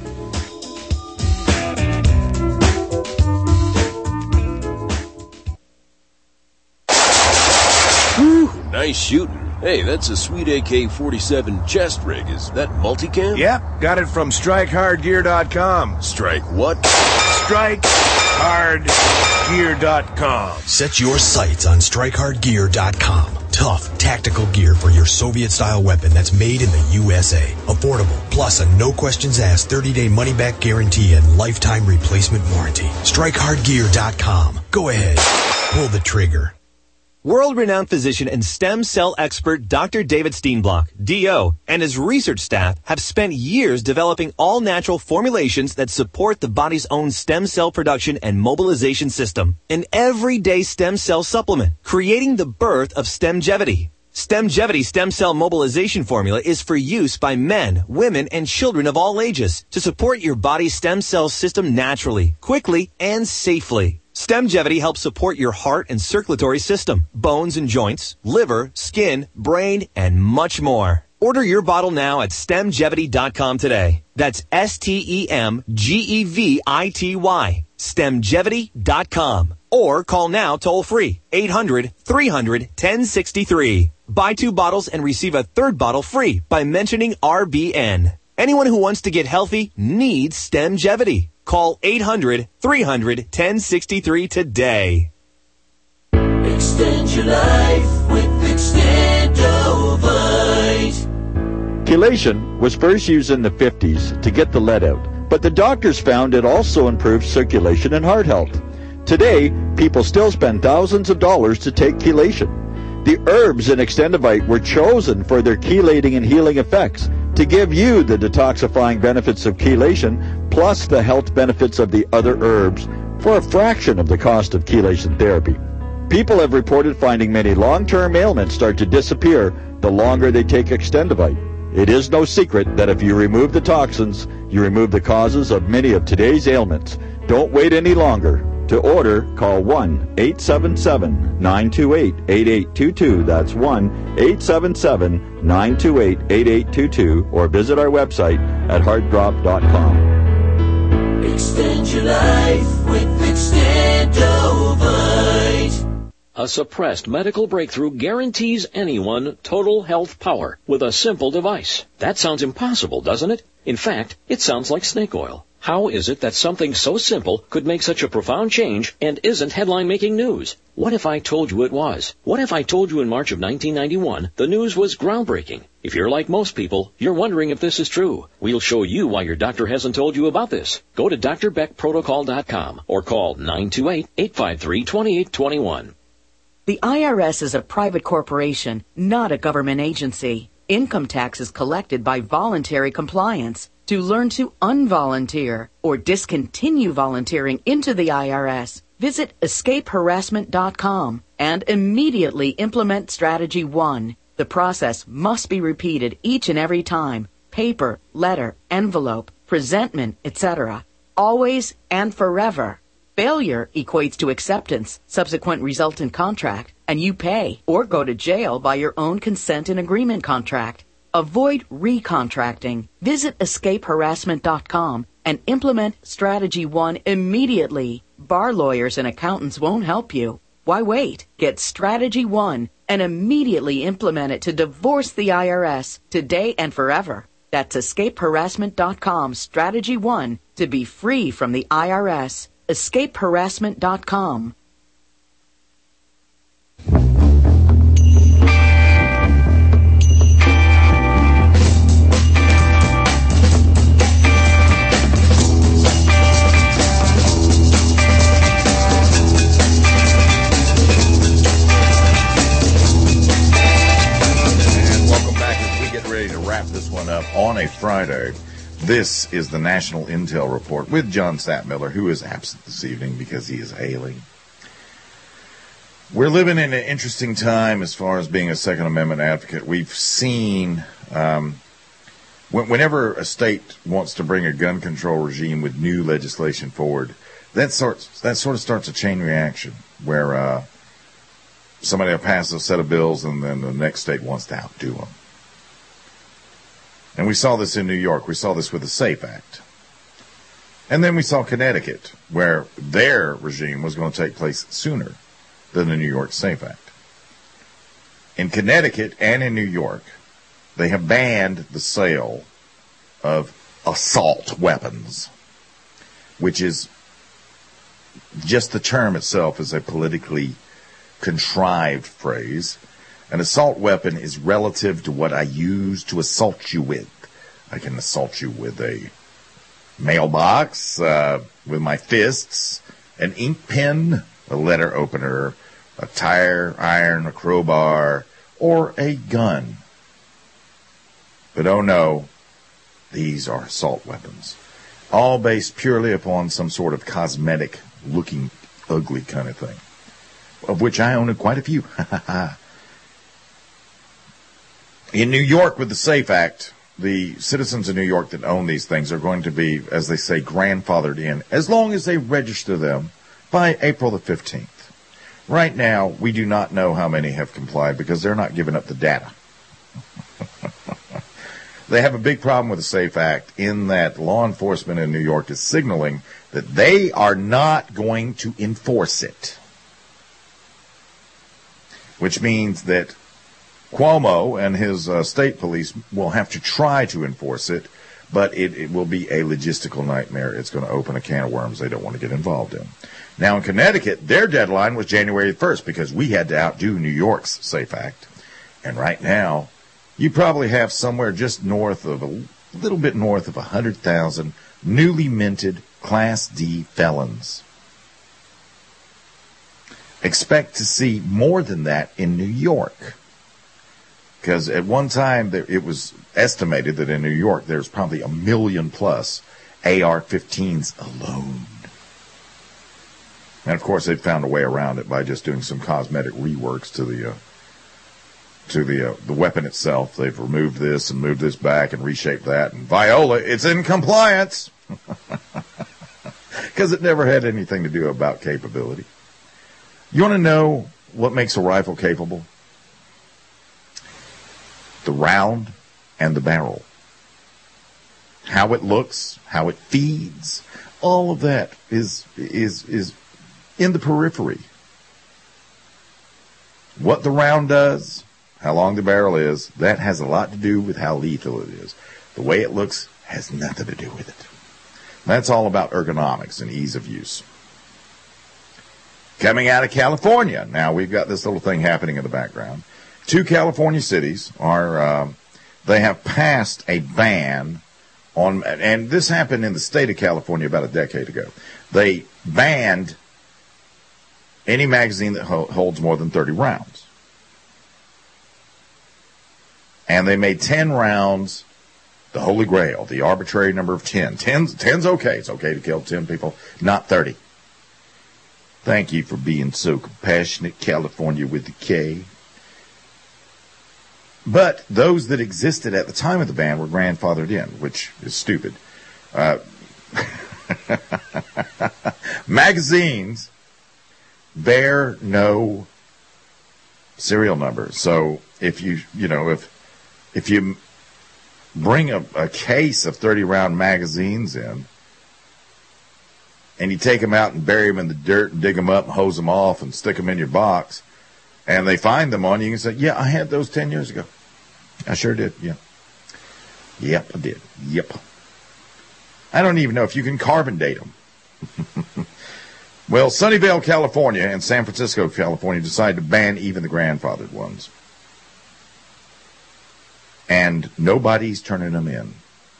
Nice shooting. Hey, that's a sweet A K forty-seven chest rig. Is that multicam? Yep, got it from strike hard gear dot com. Strike what? strike hard gear dot com. Set your sights on strike hard gear dot com. Tough, tactical gear for your Soviet-style weapon that's made in the U S A. Affordable, plus a no-questions-asked thirty-day money-back guarantee and lifetime replacement warranty. strike hard gear dot com. Go ahead. Pull the trigger. World-renowned physician and stem cell expert Doctor David Steenblock, D O, and his research staff have spent years developing all-natural formulations that support the body's own stem cell production and mobilization system. An everyday stem cell supplement, creating the birth of Stemgevity. StemGevity Stem Cell Mobilization Formula is for use by men, women, and children of all ages to support your body's stem cell system naturally, quickly, and safely. StemGevity helps support your heart and circulatory system, bones and joints, liver, skin, brain, and much more. Order your bottle now at stemgevity dot com today. That's S T E M G E V I T Y. stemgevity dot com. Or call now toll free, eight hundred, three hundred, ten sixty-three. Buy two bottles and receive a third bottle free by mentioning R B N. Anyone who wants to get healthy needs StemGevity. Call eight hundred, three hundred, ten sixty-three today. Extend your life with Extendovite. Chelation was first used in the fifties to get the lead out, but the doctors found it also improved circulation and heart health. Today, people still spend thousands of dollars to take chelation. The herbs in Extendovite were chosen for their chelating and healing effects to give you the detoxifying benefits of chelation plus the health benefits of the other herbs for a fraction of the cost of chelation therapy. People have reported finding many long-term ailments start to disappear the longer they take Extendovite. It is no secret that if you remove the toxins, you remove the causes of many of today's ailments. Don't wait any longer. To order, call one eight seven seven, nine two eight, eight eight two two. That's one eight seven seven, nine two eight, eight eight two two, or visit our website at heart drop dot com. Extend your life with Extendovite. A suppressed medical breakthrough guarantees anyone total health power with a simple device. That sounds impossible, doesn't it? In fact, it sounds like snake oil. How is it that something so simple could make such a profound change and isn't headline-making news? What if I told you it was? What if I told you in March of nineteen ninety-one the news was groundbreaking? If you're like most people, you're wondering if this is true. We'll show you why your doctor hasn't told you about this. Go to D R Beck Protocol dot com or call nine two eight, eight five three, two eight two one. The I R S is a private corporation, not a government agency. Income tax is collected by voluntary compliance. To learn to unvolunteer or discontinue volunteering into the I R S, visit escape harassment dot com and immediately implement Strategy one. The process must be repeated each and every time. Paper, letter, envelope, presentment, et cetera. Always and forever. Failure equates to acceptance, subsequent resultant contract, and you pay or go to jail by your own consent and agreement contract. Avoid recontracting. Visit escape harassment dot com and implement Strategy one immediately. Bar lawyers and accountants won't help you. Why wait? Get Strategy one and immediately implement it to divorce the I R S today and forever. That's escape harassment dot com Strategy one to be free from the I R S. escape harassment dot com. Up on a Friday. This is the National Intel Report with John Sattmiller, who is absent this evening because he is ailing. We're living in an interesting time as far as being a Second Amendment advocate. We've seen um, whenever a state wants to bring a gun control regime with new legislation forward, that sorts that sort of starts a chain reaction where uh, somebody will pass a set of bills and then the next state wants to outdo them. And we saw this in New York. We saw this with the SAFE Act. And then we saw Connecticut, where their regime was going to take place sooner than the New York SAFE Act. In Connecticut and in New York, they have banned the sale of assault weapons, which is just the term itself is a politically contrived phrase. An assault weapon is relative to what I use to assault you with. I can assault you with a mailbox, uh, with my fists, an ink pen, a letter opener, a tire iron, a crowbar, or a gun. But oh no, these are assault weapons. All based purely upon some sort of cosmetic looking ugly kind of thing, of which I own quite a few. In New York, with the SAFE Act, the citizens of New York that own these things are going to be, as they say, grandfathered in, as long as they register them by April the fifteenth. Right now, we do not know how many have complied because they're not giving up the data. They have a big problem with the SAFE Act in that law enforcement in New York is signaling that they are not going to enforce it. Which means that Cuomo and his uh, state police will have to try to enforce it, but it, it will be a logistical nightmare. It's going to open a can of worms they don't want to get involved in. Now, in Connecticut, their deadline was January first because we had to outdo New York's SAFE Act. And right now, you probably have somewhere just north of, a little bit north of one hundred thousand newly minted Class D felons. Expect to see more than that in New York. Because at one time, there, it was estimated that in New York, there's probably a million plus A R fifteens alone. And, of course, they've found a way around it by just doing some cosmetic reworks to the uh, to the uh, the weapon itself. They've removed this and moved this back and reshaped that. And Viola, it's in compliance. Because it never had anything to do about capability. You want to know what makes a rifle capable? The round and the barrel. How it looks, how it feeds, all of that is is is in the periphery. What the round does, how long the barrel is, that has a lot to do with how lethal it is. The way it looks has nothing to do with it. That's all about ergonomics and ease of use. Coming out of California, now we've got this little thing happening in the background. Two California cities are, uh, they have passed a ban on, and this happened in the state of California about a decade ago. They banned any magazine that ho- holds more than thirty rounds. And they made ten rounds the holy grail, the arbitrary number of ten. Ten's, ten's okay. It's okay to kill ten people, not thirty. Thank you for being so compassionate, California with the K. But those that existed at the time of the ban were grandfathered in, which is stupid. Uh, magazines bear no serial number. So if you, you know, if if you bring a, a case of thirty round magazines in, and you take them out and bury them in the dirt and dig them up and hose them off and stick them in your box, and they find them on you, you can say, yeah, I had those ten years ago. I sure did, yeah. Yep, I did. Yep. I don't even know if you can carbon date them. Well, Sunnyvale, California, and San Francisco, California, decided to ban even the grandfathered ones. And nobody's turning them in.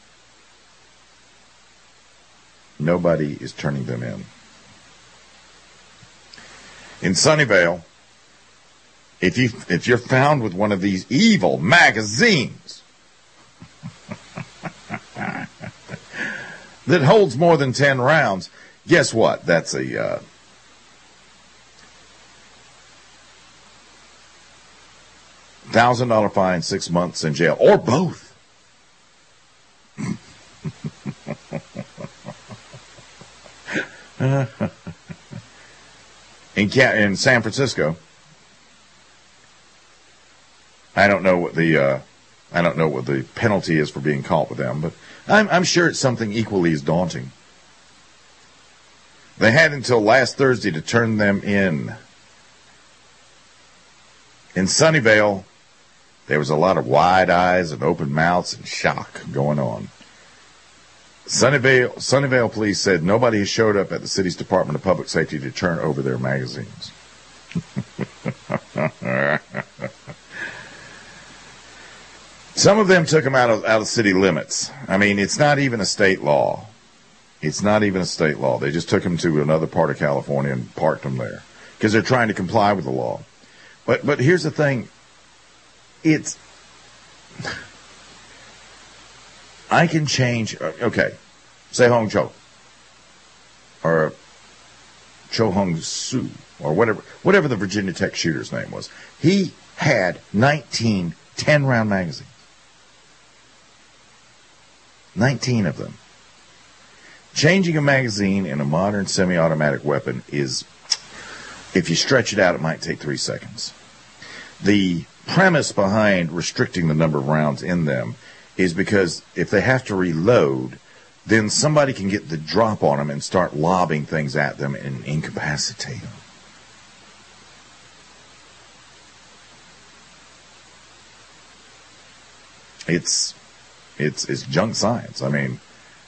Nobody is turning them in. In Sunnyvale, if you if you're found with one of these evil magazines that holds more than ten rounds, guess what? That's a uh, thousand dollar fine, six months in jail, or both. in, in San Francisco, I don't know what the uh, I don't know what the penalty is for being caught with them, but I'm, I'm sure it's something equally as daunting. They had until last Thursday to turn them in. In Sunnyvale, there was a lot of wide eyes and open mouths and shock going on. Sunnyvale, Sunnyvale police said nobody has showed up at the city's Department of Public Safety to turn over their magazines. Some of them took them out of out of city limits. I mean, it's not even a state law. It's not even a state law. They just took them to another part of California and parked them there because they're trying to comply with the law. But but here's the thing. It's I can change. Okay, say Hong Cho or Cho Hong Soo or whatever whatever the Virginia Tech shooter's name was. He had nineteen ten-round magazines. nineteen of them. Changing a magazine in a modern semi-automatic weapon is, if you stretch it out, it might take three seconds. The premise behind restricting the number of rounds in them is because if they have to reload, then somebody can get the drop on them and start lobbing things at them and incapacitate them. It's, it's, it's junk science. I mean,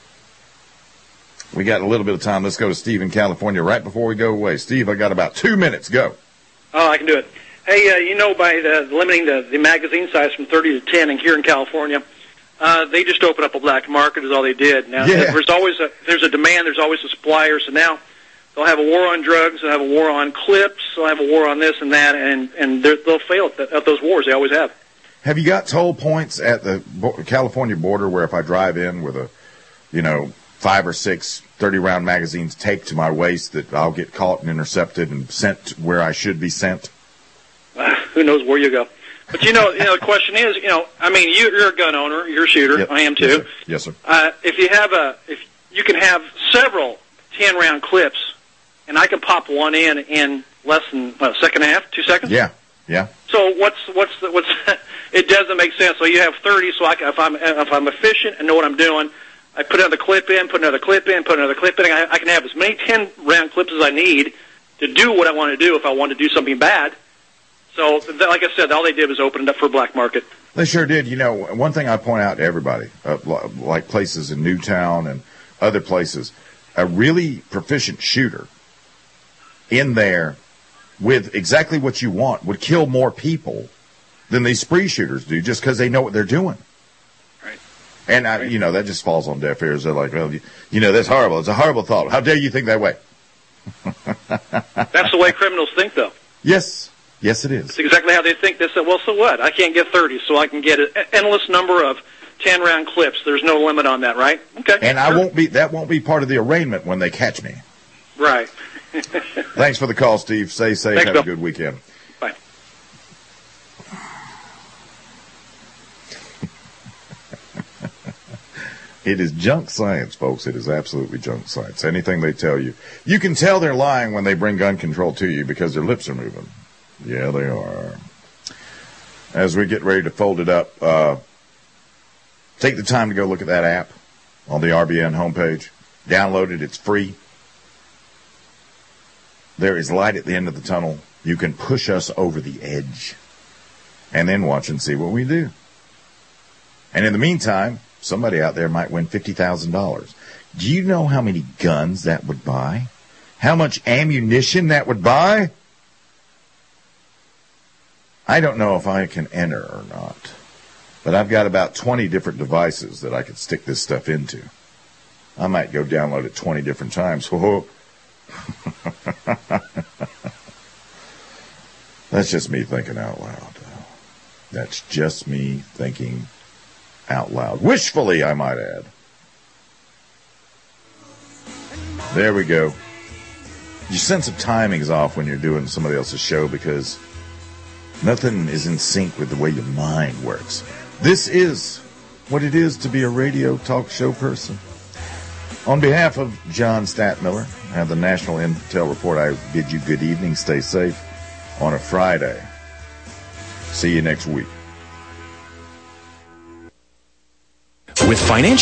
we got a little bit of time. Let's go to Steve in California right before we go away. Steve, I got about two minutes. Go. Oh, I can do it. Hey, uh, you know, by the, limiting the, the magazine size from thirty to ten, and here in California, uh, they just opened up a black market is all they did. Now, yeah. there's always a, there's a demand, there's always a supplier, so now they'll have a war on drugs, they'll have a war on clips, they'll have a war on this and that, and, and they'll fail at, the, at those wars. They always have. Have you got toll points at the California border where if I drive in with a, you know, five or six thirty-round magazines taped to my waist that I'll get caught and intercepted and sent where I should be sent? Uh, who knows where you go? But, you know, you know, the question is, you know, I mean, you, you're a gun owner, you're a shooter, Yep. I am too. Yes, sir. Yes, sir. Uh, if you have a, if you can have several ten-round clips, and I can pop one in in less than, what, a second and a half, two seconds? Yeah, yeah. So what's, what's, the, what's, it doesn't make sense. So you have thirty, so I can, if I'm, if I'm efficient and know what I'm doing, I put another clip in, put another clip in, put another clip in. I, I can have as many ten-round clips as I need to do what I want to do if I want to do something bad. So, th- like I said, all they did was open it up for a black market. They sure did. You know, one thing I point out to everybody, uh, like places in Newtown and other places, a really proficient shooter in there with exactly what you want would kill more people than these spree shooters do just because they know what they're doing. Right. And, I, you know, that just falls on deaf ears. They're like, well, you, you know, that's horrible. It's a horrible thought. How dare you think that way? That's the way criminals think, though. Yes. Yes, it is. It's exactly how they think. They say, well, so what? I can't get thirty, so I can get an endless number of ten-round clips. There's no limit on that, right? Okay. And I won't be, that won't be part of the arraignment when they catch me. Right. Thanks for the call, Steve. Stay safe. Thanks, Have Bill. a good weekend. Bye. It is junk science, folks. It is absolutely junk science. Anything they tell you. You can tell they're lying when they bring gun control to you because their lips are moving. Yeah, they are. As we get ready to fold it up, uh, take the time to go look at that app on the R B N homepage. Download it. It's free. There is light at the end of the tunnel. You can push us over the edge and then watch and see what we do. And in the meantime, somebody out there might win fifty thousand dollars. Do you know how many guns that would buy? How much ammunition that would buy? I don't know if I can enter or not, but I've got about twenty different devices that I could stick this stuff into. I might go download it twenty different times. Whoa. That's just me thinking out loud. That's just me thinking out loud. Wishfully, I might add. There we go. Your sense of timing is off when you're doing somebody else's show because nothing is in sync with the way your mind works. This is what it is to be a radio talk show person. On behalf of John Statmiller and the National Intel Report, I bid you good evening. Stay safe on a Friday. See you next week. With financial